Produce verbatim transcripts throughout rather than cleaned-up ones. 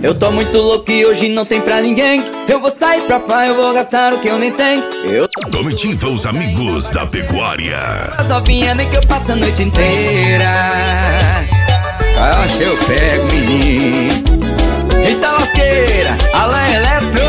Eu tô muito louco e hoje não tem pra ninguém. Eu vou sair pra fora, eu vou gastar o que eu nem tenho. Eu Comitiva os amigos da pecuária. As novinhas nem que eu passo a noite inteira. Acho que eu pego, menino. Eita lasqueira, Alain Eletro.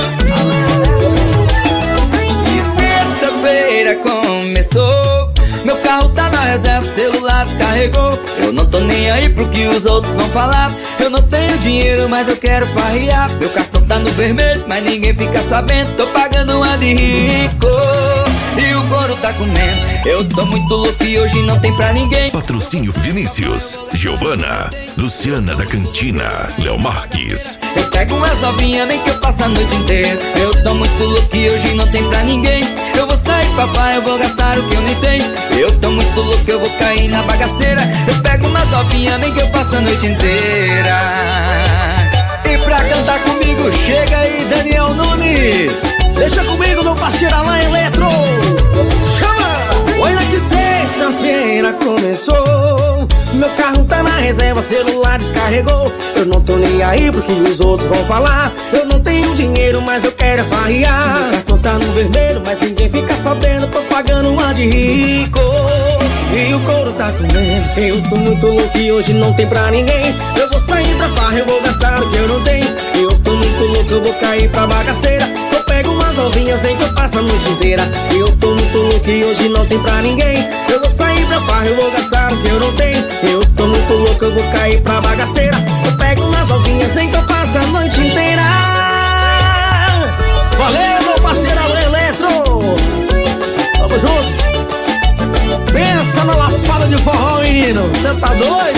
E sexta-feira começou. Meu carro tá na reserva, o celular descarregou. Eu não tô nem aí pro que os outros vão falar. Eu não tenho dinheiro, mas eu quero farrear. Meu cartão tá no vermelho, mas ninguém fica sabendo. Tô pagando uma de rico e o couro tá comendo. Eu tô muito louco e hoje não tem pra ninguém. Patrocínio Vinícius, Giovana, Luciana da Cantina, Léo Marques. Eu pego umas novinhas, nem que eu passo a noite inteira. Eu tô muito louco e hoje não tem pra ninguém. Eu vou sair pra praia, eu vou gastar o que eu nem tenho. Eu tô muito louco, eu vou cair na bagaceira. Eu pego umas novinhas, nem que eu passo a noite inteira. E pra cantar comigo, chega aí, Daniel Nunes. Deixa comigo, meu parceiro Alain Eletro. Chama! Olha que sexta-feira começou. Meu carro tá na reserva, celular descarregou. Eu não tô nem aí porque os outros vão falar. Eu não tenho dinheiro, mas eu quero farrear. Meu cartão tá no vermelho, mas ninguém fica sabendo. Tô pagando uma de rico e o couro tá comendo. Eu tô muito louco e hoje não tem pra ninguém. Eu vou sair pra farra, eu vou gastar o que eu não tenho. Eu tô muito louco, eu vou cair pra bagaceira. Eu pego umas novinhas, nem que eu passo a noite inteira. Eu tô muito louco e hoje não tem pra ninguém. Eu vou sair pra farra, eu vou gastar o que eu não tenho. Eu tô muito louco, eu vou cair pra bagaceira. Eu pego umas novinhas, nem que eu passo a noite inteira. Valeu, meu parceiro Alain Eletro. Tamo junto. Pensa na lapada de forró, menino. Cê tá doido?